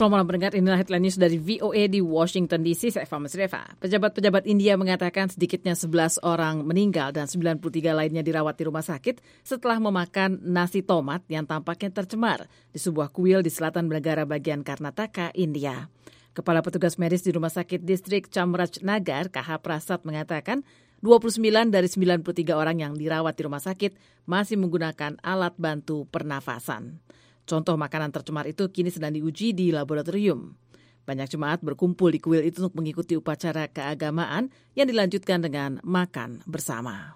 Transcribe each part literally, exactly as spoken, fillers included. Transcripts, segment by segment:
Selamat malam pendengar, inilah headline news dari V O A di Washington D C. Saya Eva Masreva. Pejabat-pejabat India mengatakan sedikitnya sebelas orang meninggal dan sembilan puluh tiga lainnya dirawat di rumah sakit setelah memakan nasi tomat yang tampaknya tercemar di sebuah kuil di selatan negara bagian Karnataka, India. Kepala petugas medis di Rumah Sakit Distrik Chamraj Nagar, K H Prasad, mengatakan dua puluh sembilan dari sembilan puluh tiga orang yang dirawat di rumah sakit masih menggunakan alat bantu pernafasan. Contoh makanan tercemar itu kini sedang diuji di laboratorium. Banyak jemaat berkumpul di kuil itu untuk mengikuti upacara keagamaan yang dilanjutkan dengan makan bersama.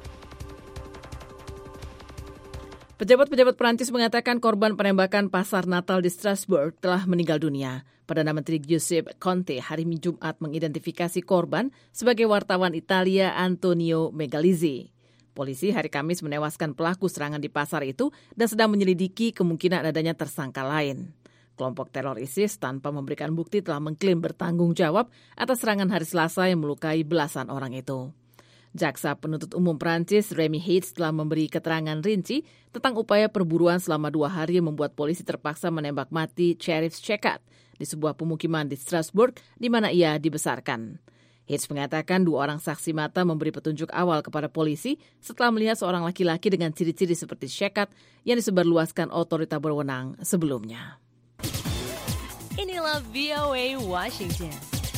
Pejabat-pejabat Perancis mengatakan korban penembakan pasar Natal di Strasbourg telah meninggal dunia. Perdana Menteri Giuseppe Conte hari Jumat mengidentifikasi korban sebagai wartawan Italia Antonio Megalizzi. Polisi hari Kamis menewaskan pelaku serangan di pasar itu dan sedang menyelidiki kemungkinan adanya tersangka lain. Kelompok teror ISIS tanpa memberikan bukti telah mengklaim bertanggung jawab atas serangan hari Selasa yang melukai belasan orang itu. Jaksa penuntut umum Prancis Remy Heitz telah memberi keterangan rinci tentang upaya perburuan selama dua hari yang membuat polisi terpaksa menembak mati Sheriff Cekat di sebuah pemukiman di Strasbourg di mana ia dibesarkan. Heitz mengatakan dua orang saksi mata memberi petunjuk awal kepada polisi setelah melihat seorang laki-laki dengan ciri-ciri seperti Cekat yang disebarluaskan otorita berwenang sebelumnya. Inilah V O A Washington.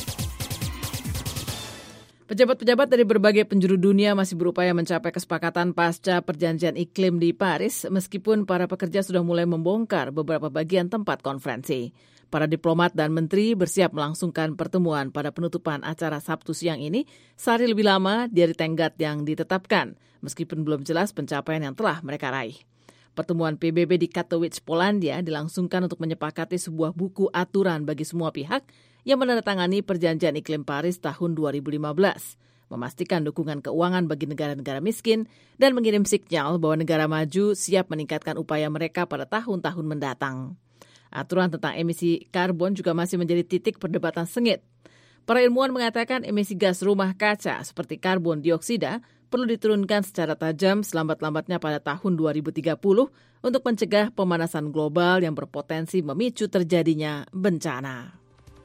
Pejabat-pejabat dari berbagai penjuru dunia masih berupaya mencapai kesepakatan pasca perjanjian iklim di Paris, meskipun para pekerja sudah mulai membongkar beberapa bagian tempat konferensi. Para diplomat dan menteri bersiap melangsungkan pertemuan pada penutupan acara Sabtu siang ini, sehari lebih lama dari tenggat yang ditetapkan, meskipun belum jelas pencapaian yang telah mereka raih. Pertemuan P B B di Katowice, Polandia dilangsungkan untuk menyepakati sebuah buku aturan bagi semua pihak yang menandatangani perjanjian iklim Paris tahun dua ribu lima belas, memastikan dukungan keuangan bagi negara-negara miskin dan mengirim sinyal bahwa negara maju siap meningkatkan upaya mereka pada tahun-tahun mendatang. Aturan tentang emisi karbon juga masih menjadi titik perdebatan sengit. Para ilmuwan mengatakan emisi gas rumah kaca seperti karbon dioksida perlu diturunkan secara tajam selambat-lambatnya pada tahun dua ribu tiga puluh untuk mencegah pemanasan global yang berpotensi memicu terjadinya bencana.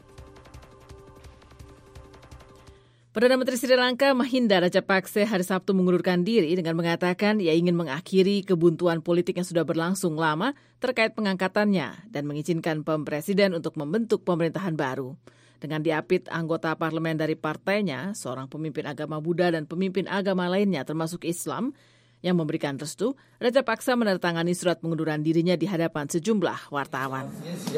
Perdana Menteri Sri Lanka Mahinda Rajapakse hari Sabtu mengundurkan diri dengan mengatakan ia ingin mengakhiri kebuntuan politik yang sudah berlangsung lama terkait pengangkatannya dan mengizinkan presiden untuk membentuk pemerintahan baru. Dengan diapit anggota parlemen dari partainya, seorang pemimpin agama Buddha dan pemimpin agama lainnya termasuk Islam yang memberikan restu, Rajapaksa menandatangani surat pengunduran dirinya di hadapan sejumlah wartawan.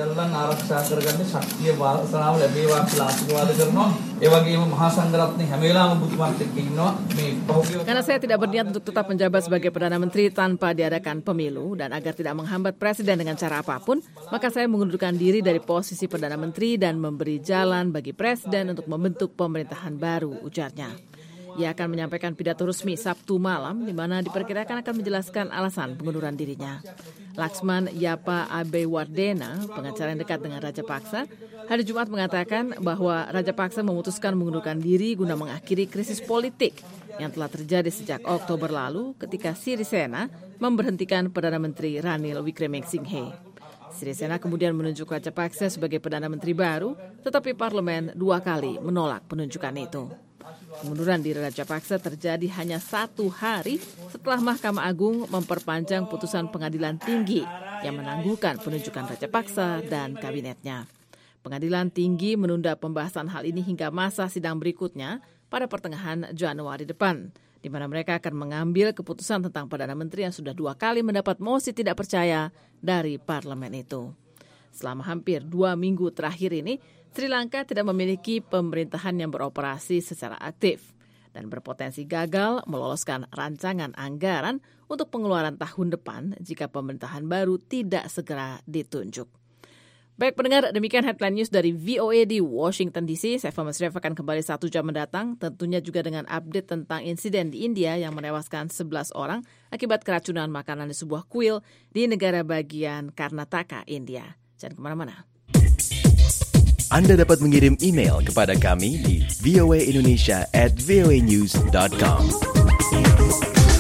Karena saya tidak berniat untuk tetap menjabat sebagai Perdana Menteri tanpa diadakan pemilu dan agar tidak menghambat Presiden dengan cara apapun, maka saya mengundurkan diri dari posisi Perdana Menteri dan memberi jalan bagi Presiden untuk membentuk pemerintahan baru, ujarnya. Ia akan menyampaikan pidato resmi Sabtu malam di mana diperkirakan akan menjelaskan alasan pengunduran dirinya. Laksman Yapa Abewardena, pengacara yang dekat dengan Rajapaksa, hari Jumat mengatakan bahwa Rajapaksa memutuskan mengundurkan diri guna mengakhiri krisis politik yang telah terjadi sejak Oktober lalu ketika Sirisena memberhentikan Perdana Menteri Ranil Wickremesinghe. Sirisena kemudian menunjuk Rajapaksa sebagai Perdana Menteri baru, tetapi parlemen dua kali menolak penunjukan itu. Pengunduran diri Rajapaksa terjadi hanya satu hari setelah Mahkamah Agung memperpanjang putusan Pengadilan Tinggi yang menangguhkan penunjukan Rajapaksa dan kabinetnya. Pengadilan Tinggi menunda pembahasan hal ini hingga masa sidang berikutnya pada pertengahan Januari depan, di mana mereka akan mengambil keputusan tentang Perdana Menteri yang sudah dua kali mendapat mosi tidak percaya dari parlemen itu. Selama hampir dua minggu terakhir ini, Sri Lanka tidak memiliki pemerintahan yang beroperasi secara aktif dan berpotensi gagal meloloskan rancangan anggaran untuk pengeluaran tahun depan jika pemerintahan baru tidak segera ditunjuk. Baik pendengar, demikian headline news dari V O A di Washington D C. Saya Eva Masreva akan kembali satu jam mendatang, tentunya juga dengan update tentang insiden di India yang menewaskan sebelas orang akibat keracunan makanan di sebuah kuil di negara bagian Karnataka, India. Jangan kemana-mana. Anda dapat mengirim email kepada kami di voaindonesia at voanews dot com.